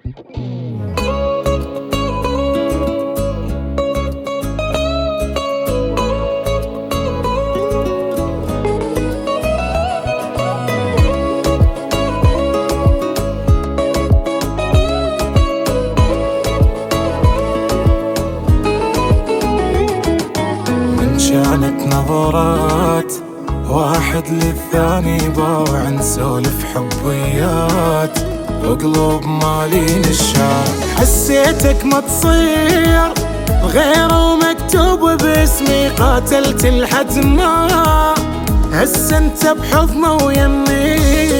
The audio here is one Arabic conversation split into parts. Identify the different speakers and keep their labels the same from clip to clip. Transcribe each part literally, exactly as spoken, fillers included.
Speaker 1: كانت نظرات واحد للثاني باوع نسولف حبيات وقلوب مالين الشارع. حسيتك ما تصير غيره ومكتوب باسمي، قاتلت لحد ما هس انت بحضنه ويمي.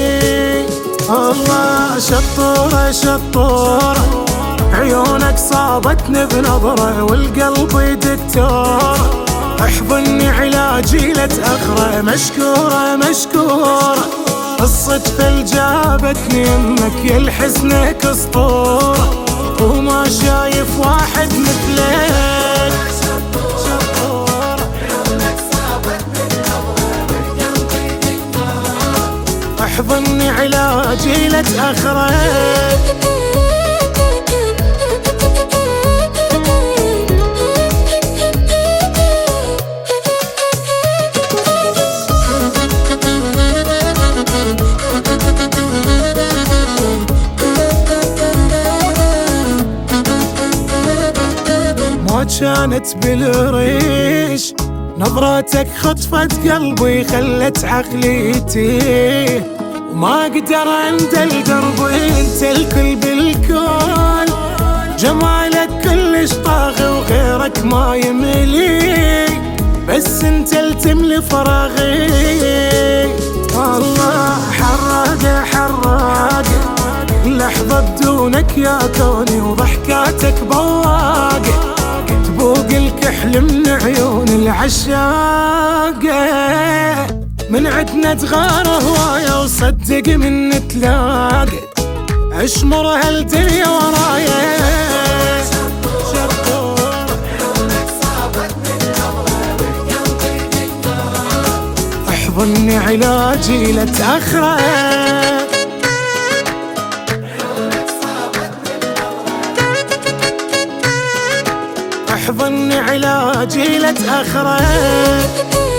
Speaker 1: الله شطورة شطورة عيونك صابتني بنظرة والقلب دكتورة، احضني علاجي لا تأخره. مشكورة مشكورة الصدفة جابتني يمك، يا الحزنك اسطورة وما شايف واحد مثلك. احضني علاجي لا تأخره. كانت بالريش نظرتك خطفت قلبي، خلت عقلي يتيه وما اقدر عند القرب. انت الكل بالكون جمالك كلش طاغي وغيرك ما يملي، بس انت التملي فراغي. الله حراقة حراقة لحظة بدونك يا كوني، وضحكاتك بواقة تبوق الكحل من عيون العشاقة. من عدنا تغار هواية وصدق من نتلاقى، اشمر هالدنيا ورايا. احضني علاجي لا تأخره. احضني علاجي لا تأخره.